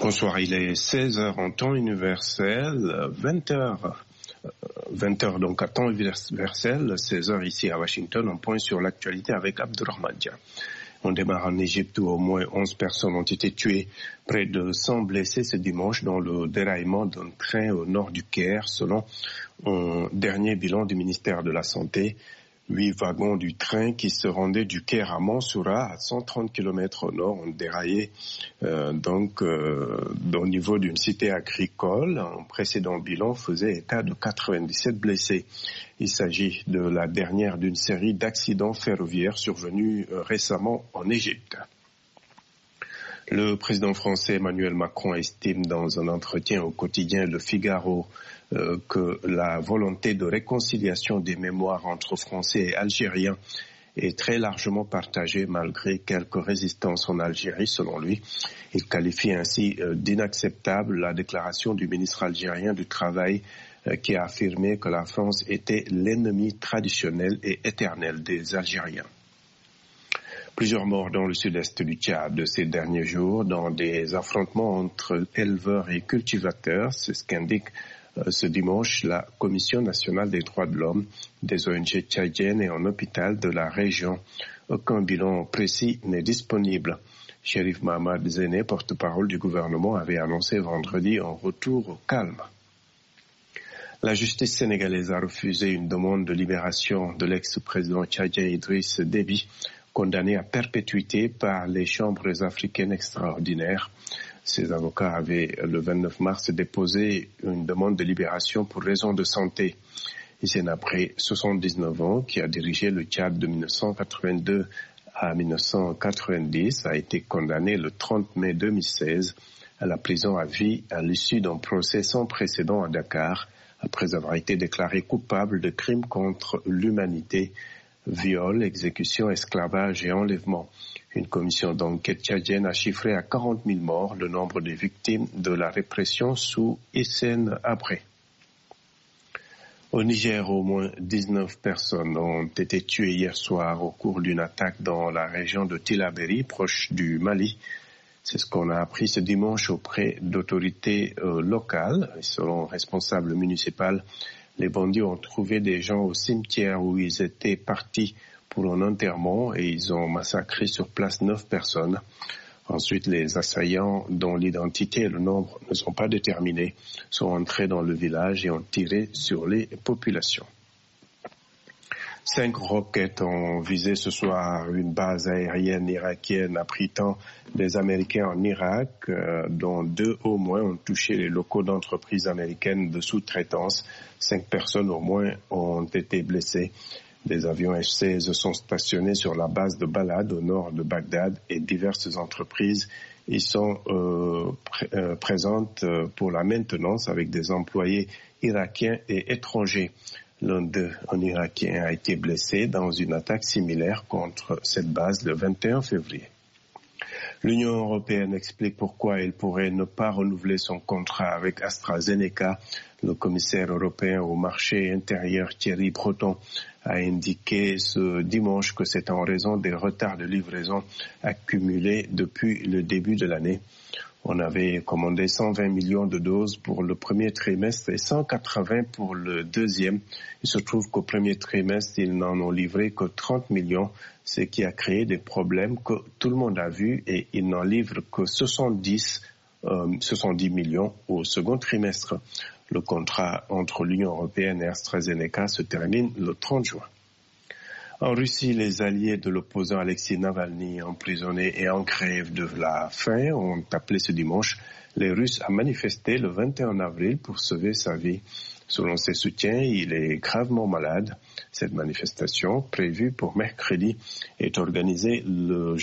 Bonsoir, il est 16h en temps universel, 20h donc à temps universel, 16h ici à Washington, on point sur l'actualité avec Abdurrahman Dia. On démarre en Égypte où au moins 11 personnes ont été tuées, près de 100 blessés ce dimanche dans le déraillement d'un train au nord du Caire, selon un dernier bilan du ministère de la Santé. 8 wagons du train qui se rendaient du Caire à Mansoura, à 130 km au nord, ont déraillé au niveau d'une cité agricole. Un précédent bilan faisait état de 97 blessés. Il s'agit de la dernière d'une série d'accidents ferroviaires survenus récemment en Égypte. Le président français Emmanuel Macron estime dans un entretien au quotidien Le Figaro que la volonté de réconciliation des mémoires entre Français et Algériens est très largement partagée malgré quelques résistances en Algérie, selon lui. Il qualifie ainsi d'inacceptable la déclaration du ministre algérien du Travail qui a affirmé que la France était l'ennemi traditionnel et éternel des Algériens. Plusieurs morts dans le sud-est du Tchad ces derniers jours dans des affrontements entre éleveurs et cultivateurs, c'est ce qu'indique ce dimanche la Commission nationale des droits de l'homme, des ONG tchadiennes et un hôpital de la région. Aucun bilan précis n'est disponible. Chérif Mahamad Zéné, porte-parole du gouvernement, avait annoncé vendredi un retour au calme. La justice sénégalaise a refusé une demande de libération de l'ex-président tchadien Idriss Déby, condamné à perpétuité par les chambres africaines extraordinaires. Ses avocats avaient, le 29 mars, déposé une demande de libération pour raison de santé. Hissène Habré, 79 ans, qui a dirigé le Tchad de 1982 à 1990, a été condamné le 30 mai 2016 à la prison à vie à l'issue d'un procès sans précédent à Dakar, après avoir été déclaré coupable de crimes contre l'humanité, viol, exécution, esclavage et enlèvement. Une commission d'enquête tchadienne a chiffré à 40 000 morts le nombre de victimes de la répression sous Hissène Habré. Au Niger, au moins 19 personnes ont été tuées hier soir au cours d'une attaque dans la région de Tillabéri, proche du Mali. C'est ce qu'on a appris ce dimanche auprès d'autorités locales. Selon un responsable municipal, les bandits ont trouvé des gens au cimetière où ils étaient partis pour un enterrement et ils ont massacré sur place 9 personnes. Ensuite, les assaillants, dont l'identité et le nombre ne sont pas déterminés, sont entrés dans le village et ont tiré sur les populations. 5 roquettes ont visé ce soir une base aérienne irakienne abritant des Américains en Irak, dont 2 au moins ont touché les locaux d'entreprises américaines de sous-traitance. 5 personnes au moins ont été blessées. Des avions F-16 sont stationnés sur la base de Balad au nord de Bagdad et diverses entreprises y sont présentes pour la maintenance avec des employés irakiens et étrangers. L'un d'eux, un Irakien, a été blessé dans une attaque similaire contre cette base le 21 février. L'Union européenne explique pourquoi elle pourrait ne pas renouveler son contrat avec AstraZeneca. Le commissaire européen au marché intérieur Thierry Breton a indiqué ce dimanche que c'est en raison des retards de livraison accumulés depuis le début de l'année. On avait commandé 120 millions de doses pour le premier trimestre et 180 pour le deuxième. Il se trouve qu'au premier trimestre, ils n'en ont livré que 30 millions, ce qui a créé des problèmes que tout le monde a vus et ils n'en livrent que 70 millions au second trimestre. Le contrat entre l'Union européenne et AstraZeneca se termine le 30 juin. En Russie, les alliés de l'opposant Alexei Navalny, emprisonné et en grève de la faim, ont appelé ce dimanche les Russes à manifester le 21 avril pour sauver sa vie. Selon ses soutiens, il est gravement malade. Cette manifestation, prévue pour mercredi, est organisée le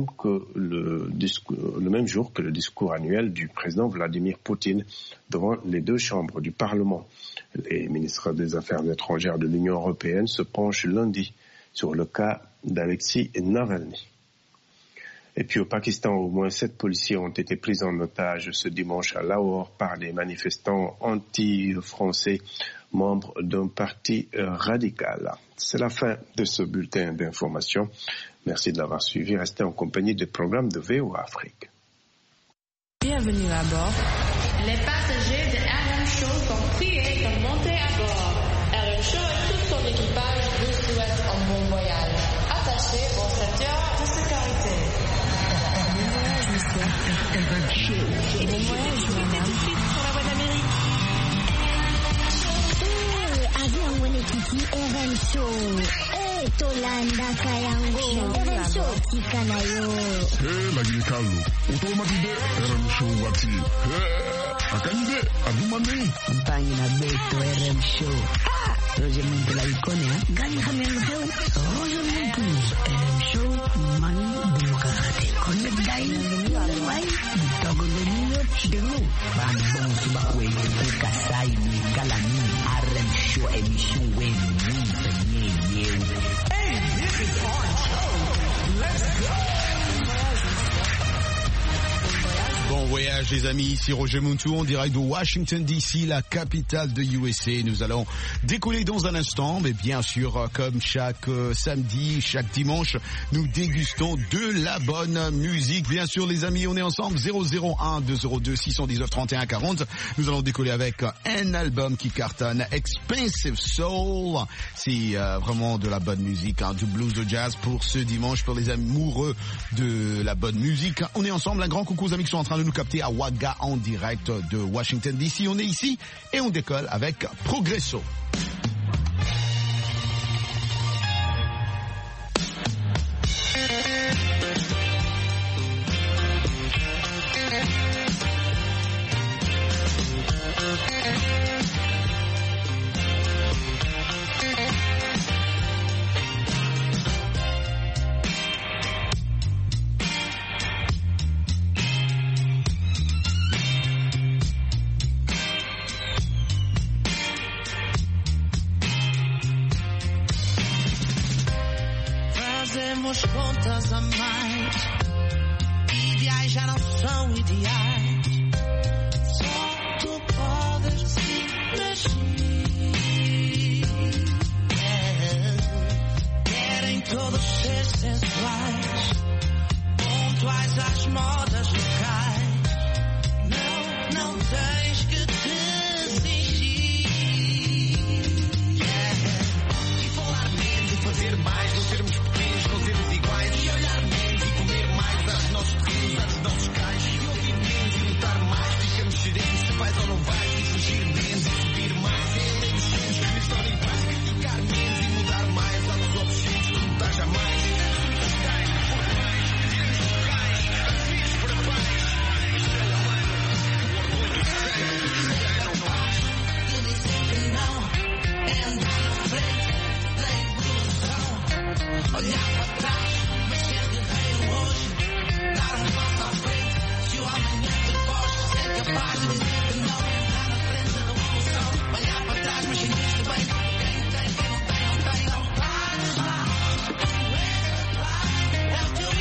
même jour que le discours annuel du président Vladimir Poutine devant les 2 chambres du Parlement. Les ministres des Affaires étrangères de l'Union européenne se penchent lundi sur le cas d'Alexei Navalny. Et puis au Pakistan, au moins 7 policiers ont été pris en otage ce dimanche à Lahore par des manifestants anti-français, membres d'un parti radical. C'est la fin de ce bulletin d'information. Merci de l'avoir suivi. Restez en compagnie des programmes de VOA Afrique. Bienvenue à bord. Les passagers de RM Show sont priés de monter à bord. RM Show et tout son équipage vous souhaitent un bon voyage. Attachez vos ceintures de sécurité. Bon voyage, monsieur. RM Show. Bon voyage, madame. Suite sur la voie d'Amérique. Avion mwenyekiti RM Show. Tolanda kayango RM Show tika nayo. Lagi kalu. Utomatide RM Show wati. Akanyide adumane. Mpangi na beto RM Show. Roger Muntu la ikonia. Gani hamelo heu. Roger Muntu. RM Show mani demokrate. Kone dai wai. Togolonyo chidelu. Bambon subakwe. Ukasai ni galani. RM Show emission wen. Bon voyage les amis, ici Roger Muntu en direct de Washington DC, la capitale de USA. Nous allons décoller dans un instant, mais bien sûr comme chaque samedi, chaque dimanche, nous dégustons de la bonne musique. Bien sûr les amis, on est ensemble 001 202 619 31 40. Nous allons décoller avec un album qui cartonne, Expensive Soul. C'est vraiment de la bonne musique, du blues, de jazz pour ce dimanche, pour les amoureux de la bonne musique. On est ensemble, un grand coucou aux amis qui sont en train de nous capter à Wagga en direct de Washington DC. On est ici et on décolle avec Progresso. Fazemos contas a mais. Ideais já não são ideais. Só tu podes imagir. Querem todos ser sensuais, pontuais às modas locais. Não tens que te fingir. E falar menos e fazer mais. Não sermos pequenos, não sermos iguais. E olhar menos e comer mais. Aos nossos terrenos, aos nossos cais. E ouvir menos e lutar mais. Ficamos serenos se vais ou não vais. E fugir menos e subir mais. E além dos sonhos que estão em paz. Ficar menos e mudar mais. Aos objetos que lutar jamais. Olhar para trás, mas ser guerreiro hoje. Dar passo à frente, se o amanhã te foge. Ser capaz de dizer que não. Entrar na frente da revolução. Olhar para trás, mas sentir-se bem. Quem tem, quem não tem, não tem. Não pares lá. É o teu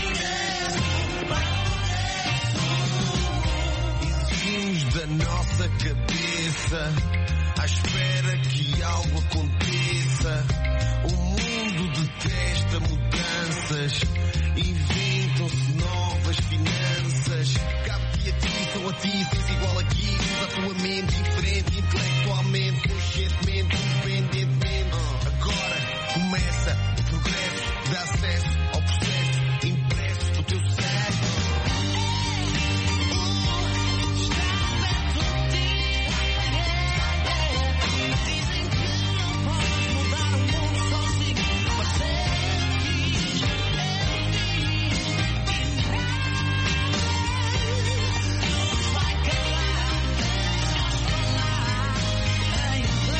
ingresso. Exigimos da nossa cabeça, à espera que algo aconteça. O mundo detesta mudanças, inventam-se novas finanças. Cabe-te a ti, são a ti, tens igual aqui. Usa a tua mente diferente, intelectualmente, conscientemente, independentemente. Agora começa o progresso, dá acesso ao processo, impresso no teu cérebro. Dizem que não podes mudar o mundo sozinho, mas vai calar, falar,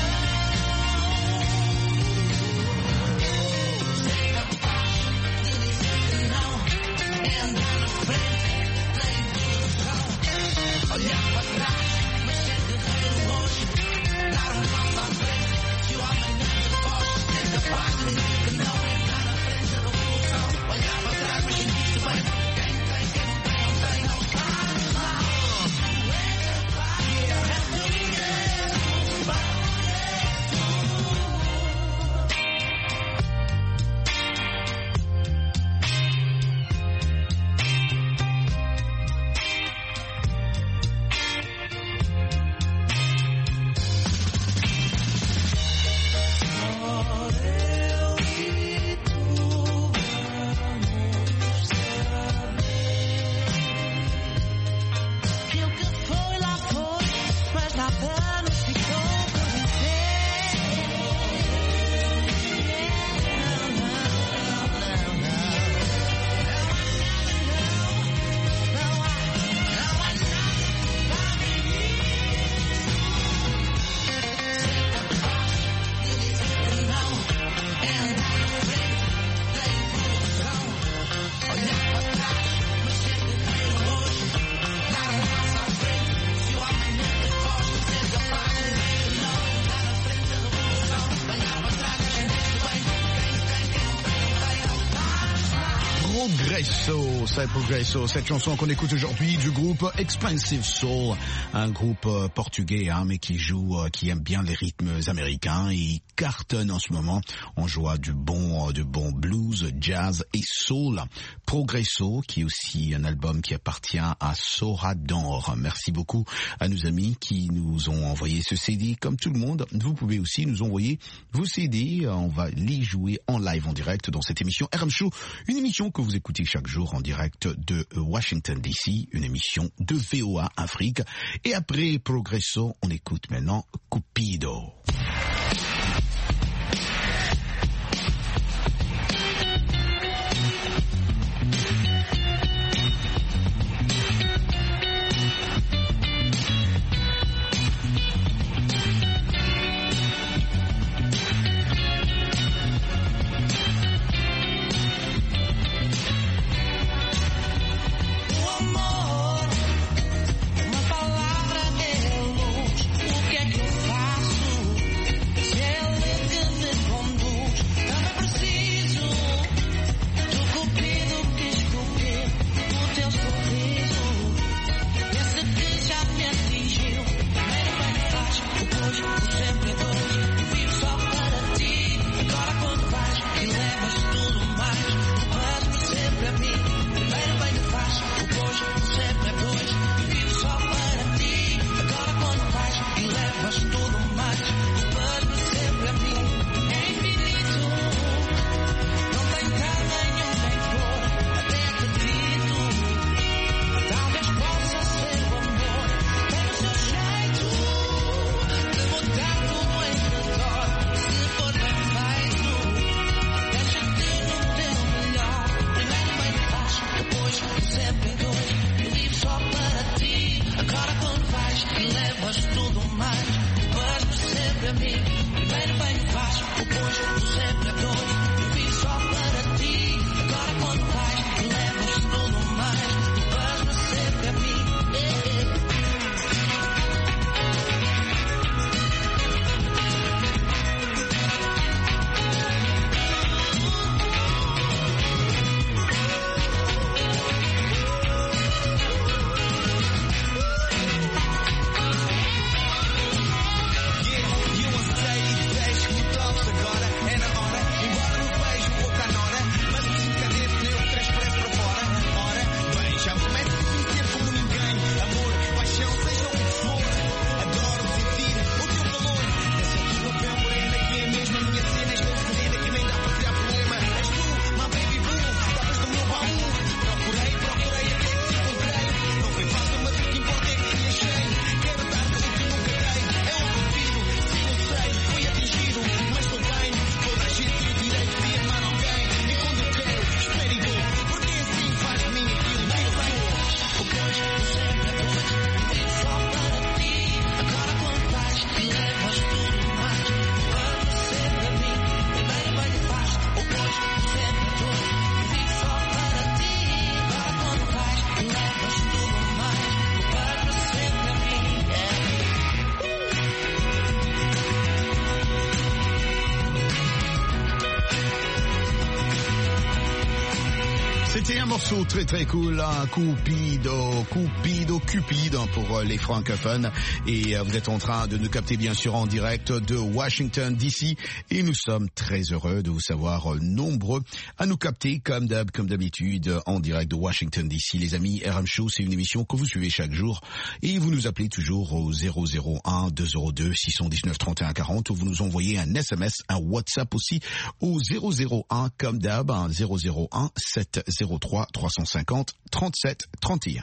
ser capaz de dizer que não, é andar na frente, da introdução, olhar para trás, mas ser guerreiro hoje, dar passo à frente, se o amanhã te foge, ser capaz de dizer que não, entrar na frente da revolução, olhar para trás, mas sentir-se bem. Quem tem, quem não tem, não tem, não pares lá. É o teu ingresso. Progresso, c'est Progresso, cette chanson qu'on écoute aujourd'hui du groupe Expensive Soul, un groupe portugais mais qui aime bien les rythmes américains et il cartonne en ce moment. On joue du bon blues, jazz et soul. Progresso, qui est aussi un album qui appartient à Sorador. Merci beaucoup à nos amis qui nous ont envoyé ce CD. Comme tout le monde, vous pouvez aussi nous envoyer vos CD. On va les jouer en live, en direct dans cette émission RM Show, une émission que vous écoutez chaque jour en direct de Washington DC, une émission de VOA Afrique. Et après Progresso, on écoute maintenant Cupido. C'était un morceau très très cool, hein, Cupid pour les francophones. Et vous êtes en train de nous capter bien sûr en direct de Washington DC. Et nous sommes très heureux de vous savoir nombreux à nous capter comme d'habitude en direct de Washington DC. Les amis, RM Show, c'est une émission que vous suivez chaque jour. Et vous nous appelez toujours au 001 202 619 31 40 ou vous nous envoyez un SMS, un WhatsApp aussi au 001 comme d'hab, 001 703 350 37 31.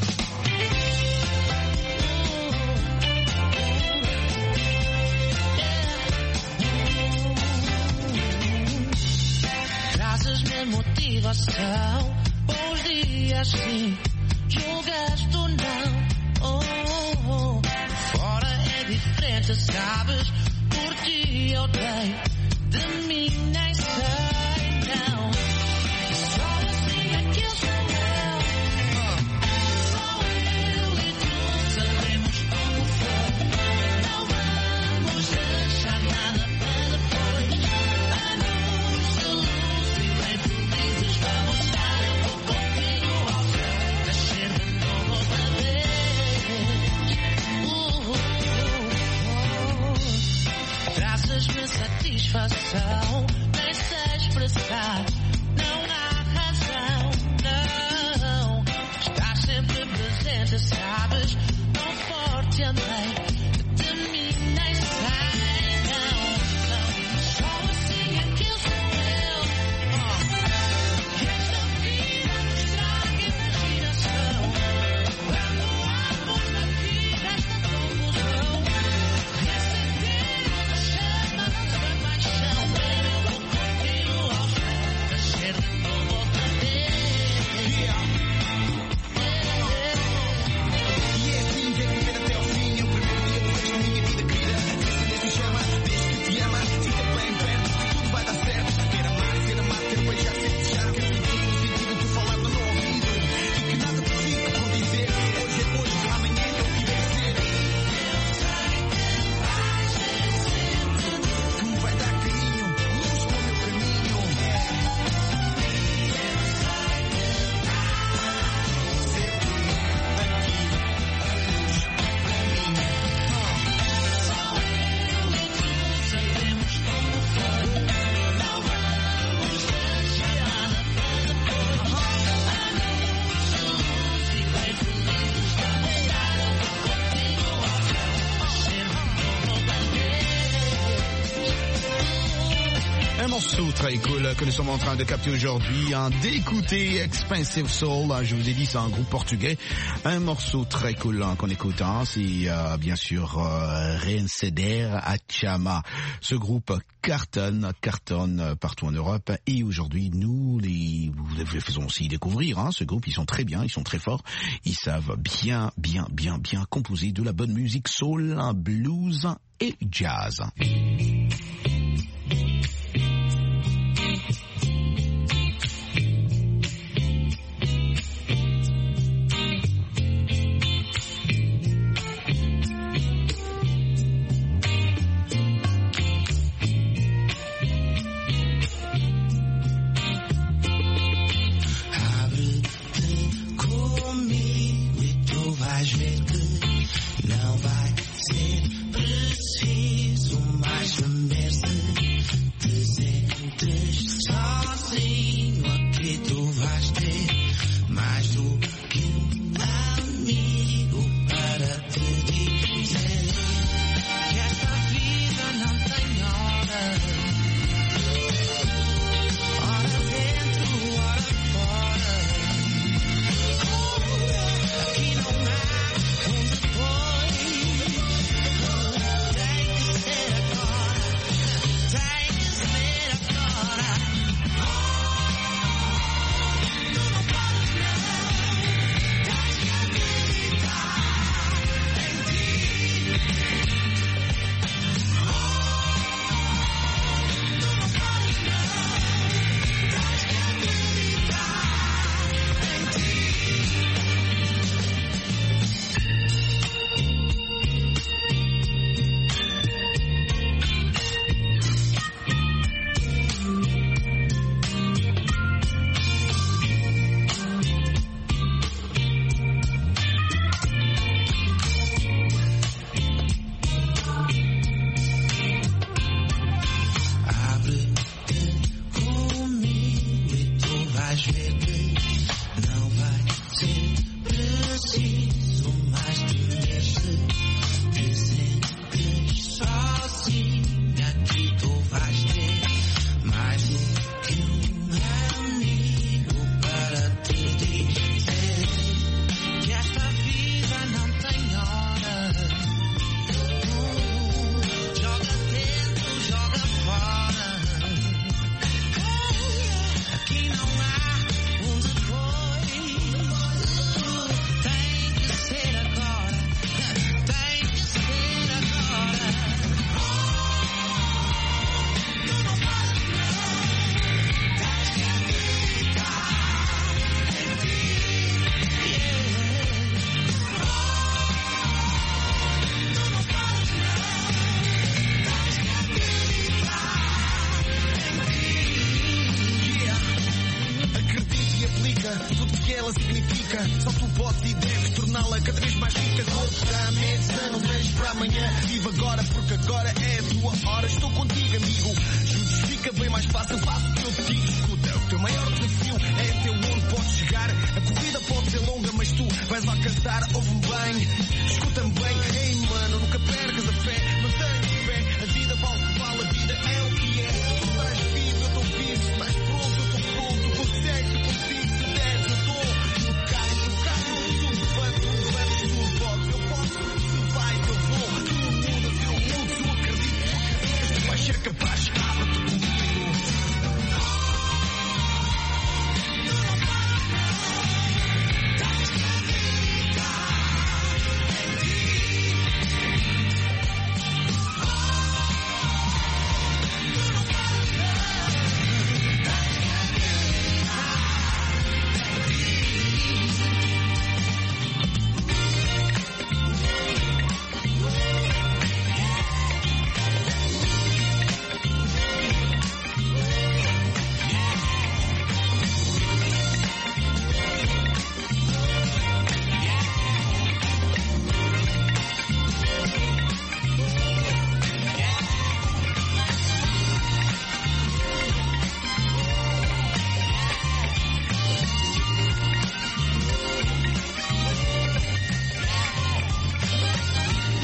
Trazes-me motivação, bons dias sim, julgaste ou não, fora é diferente, sabes, por ti eu dei, de mim nem sei, não. morceau très cool que nous sommes en train de capter aujourd'hui, d'écouter Expensive Soul. Je vous ai dit, c'est un groupe portugais. Un morceau très cool qu'on écoute, c'est bien sûr Reinceder a Chama. Ce groupe cartonne partout en Europe, et aujourd'hui nous les faisons aussi découvrir ce groupe. Ils sont très bien, ils sont très forts, ils savent bien composer de la bonne musique soul, blues et jazz.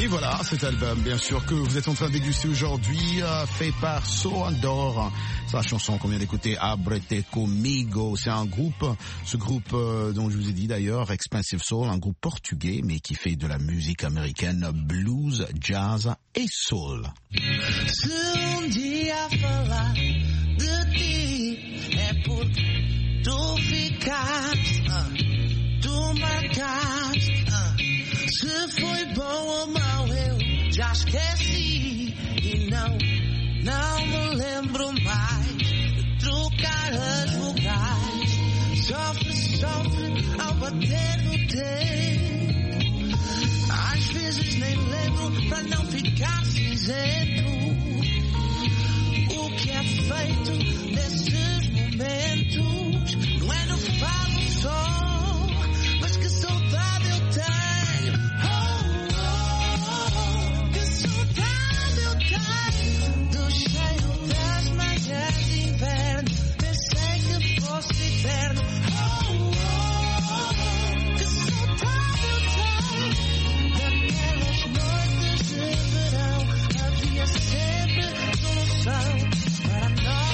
Et voilà, cet album, bien sûr, que vous êtes en train de déguster aujourd'hui, fait par So Andor. C'est la chanson qu'on vient d'écouter, Abrete Comigo. C'est un groupe, ce groupe dont je vous ai dit d'ailleurs, Expensive Soul, un groupe portugais, mais qui fait de la musique américaine, blues, jazz et soul. Se dia falar de ti é porque tu ficaste, tu marcaste. Se foi bom ou mau eu já esqueci e não me lembro mais de trocar as vogais. Sofre ao bater no tempo. Às vezes nem lembro para não ficar cinzento. O que é feito nesses momentos não é no falo só, mas que saudade eu tenho. Que saudade eu tenho do cheiro das manhãs de inverno. Pensei que fosse eterno. Que saudade eu tenho daquelas noites de verão. Havia sempre solução para nós.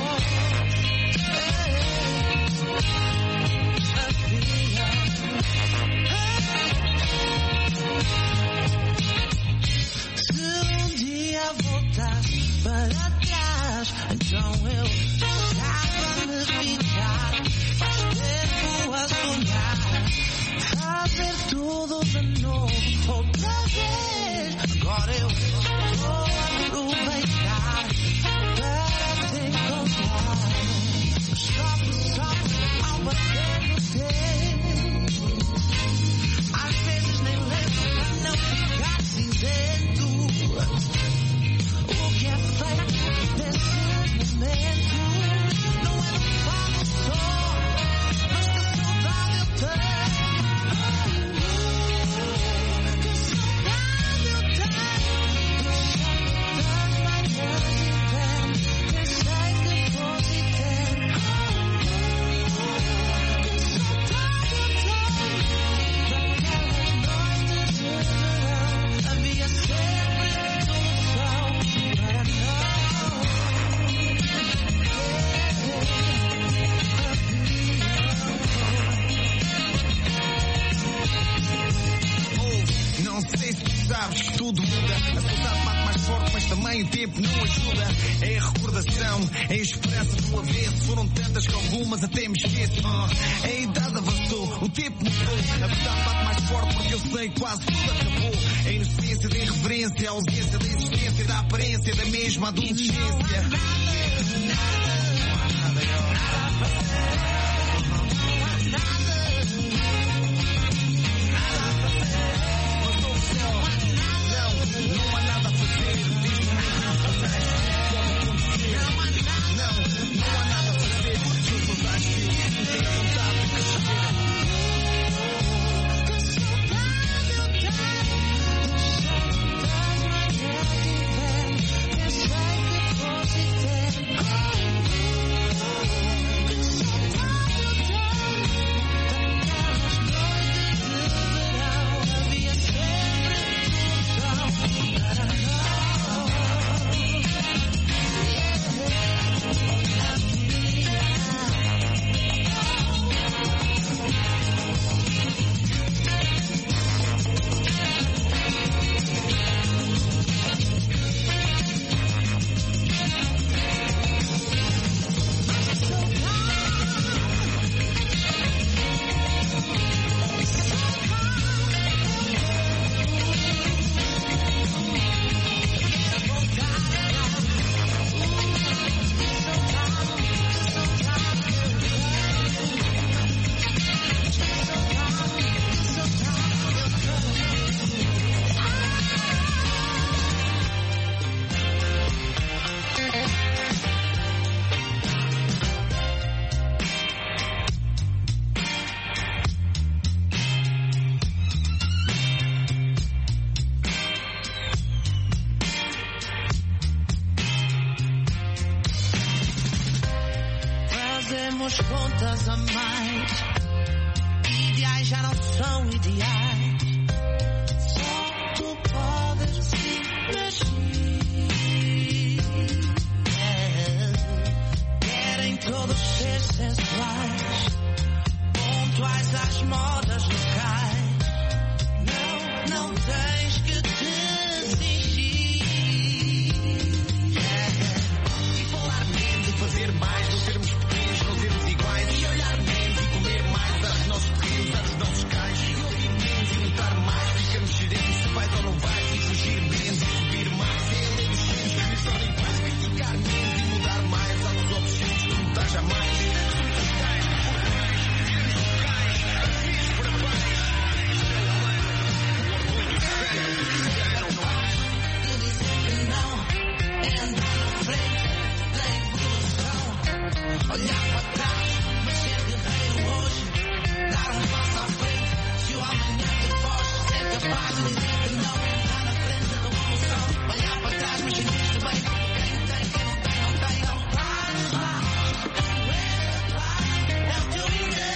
Se um dia voltasse para trás, então eu estava a me ficar. Faz tempo a sonhar, fazer tudo de novo outra vez. Agora eu vou aproveitar para te encontrar. Sofre ao bater no tempo. Às vezes nem lembro para não ficar cinzento. O que é feito desses momentos não é no falo só, mas que saudade eu tenho. Que saudade eu tenho do cheiro das manhãs de inverno. Pensei que fosse eterno. Que saudade eu tenho daquelas noites de verão. Havia sempre solução para nós. Não sei se tu sabes que tudo muda. A saudade bate mais forte, mas também o tempo não ajuda. É a recordação, é a esperança do avesso. Foram tantas que algumas até me esqueço. A idade avançou, o tempo mudou. A verdade bate mais forte porque eu sei que quase tudo acabou. A inocência da irreverência, a ausência da existência, da aparência da mesma adolescência. Não há nada a fazer, diz-me não há nada a fazer, porque eu sou das que não tenho vontade de crescer. Que saudade eu tenho do cheiro das manhãs de inverno. Pensei que fosse eterno. Que saudade eu tenho daquelas noites de verão. Havia sempre solução para nós. Fazemos contas a mais. Ideais já não são ideais. Só tu podes. as modas locais. Não tens que desistir. E falar menos e fazer mais, não sermos pequenos, não sermos iguais. E olhar menos e comer mais, dar os nossos pequenos, dar os nossos cães. E ouvir menos e lutar mais, ficamos serenos se vais ou não vais. E fugir menos e subir mais. E ler os filhos que nos tornem iguais. Criticar menos e mudar mais, há os objetos que não estás jamais. Olhar para trás, mas ser guerreiro hoje, dar passo à frente. Se o amanhã te foge, ser capaz de dizer que não, entrar na frente da evolução. Olhar para trás, mas sentir-te bem. Quem tem, quem não tem, não tem, não faz mal. É o teu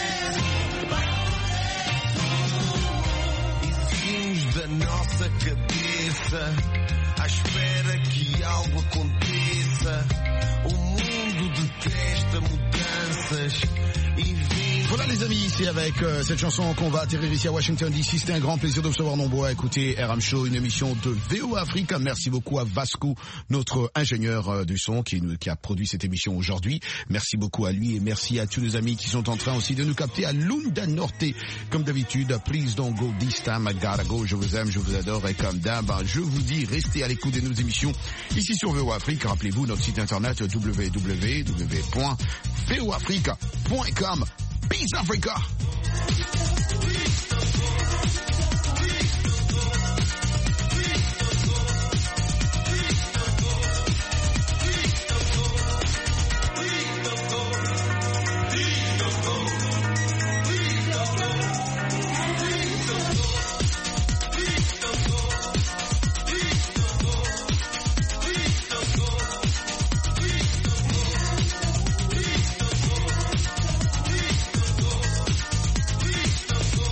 ingresso. Exigimos da nossa cabeça, à espera que algo aconteça. O mundo detesta mudanças e vem. Voilà les amis, c'est avec cette chanson qu'on va atterrir ici à Washington DC. C'était un grand plaisir de vous savoir nombreux à écouter RM Show, une émission de VO Africa. Merci beaucoup à Vasco, notre ingénieur du son qui a produit cette émission aujourd'hui. Merci beaucoup à lui et merci à tous nos amis qui sont en train aussi de nous capter à Lunda Norte. Comme d'habitude, please don't go this time, I gotta go. Je vous aime, je vous adore et comme d'hab, je vous dis, restez à l'écoute de nos émissions ici sur VO Afrique. Rappelez-vous notre site internet www.voafrica.com. Peace Africa!